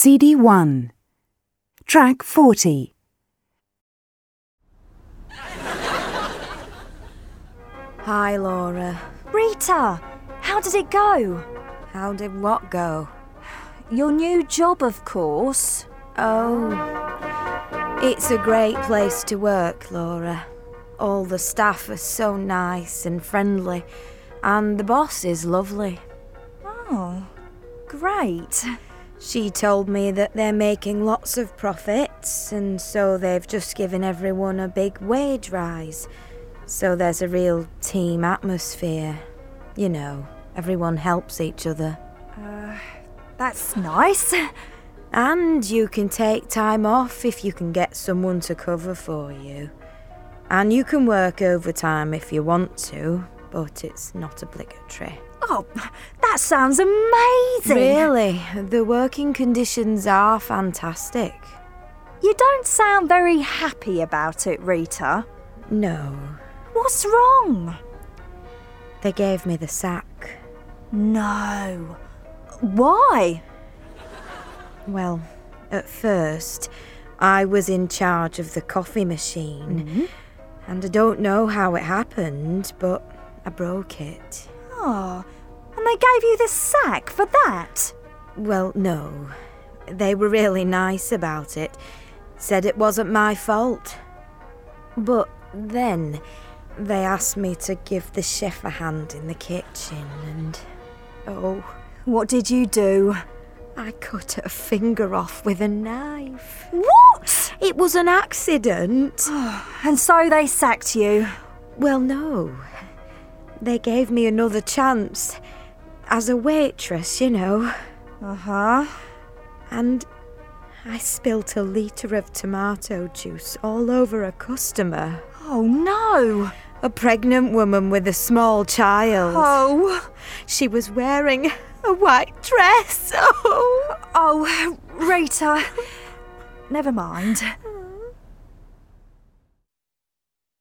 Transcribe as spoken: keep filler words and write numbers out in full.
C D one. Track forty. Hi, Laura. Rita, how did it go? How did what go? Your new job, of course. Oh, it's a great place to work, Laura. All the staff are so nice and friendly, and the boss is lovely. Oh, great. She told me that they're making lots of profits, and so they've just given everyone a big wage rise. So there's a real team atmosphere. You know, everyone helps each other. Uh, that's nice. And you can take time off if you can get someone to cover for you. And you can work overtime if you want to, but it's not obligatory. Oh, that sounds amazing. Really, the working conditions are fantastic. You don't sound very happy about it, Rita. No. What's wrong? They gave me the sack. No. Why? Well, at first, I was in charge of the coffee machine. Mm-hmm. And I don't know how it happened, but I broke it. Oh, and they gave you the sack for that? Well, no. They were really nice about it. Said it wasn't my fault. But then they asked me to give the chef a hand in the kitchen and... oh... What did you do? I cut a finger off with a knife. What? It was an accident. And so they sacked you? Well, no. They gave me another chance. As a waitress, you know. Uh-huh. And I spilt a litre of tomato juice all over a customer. Oh, no. A pregnant woman with a small child. Oh. She was wearing a white dress. Oh. Oh, Rita. Never mind.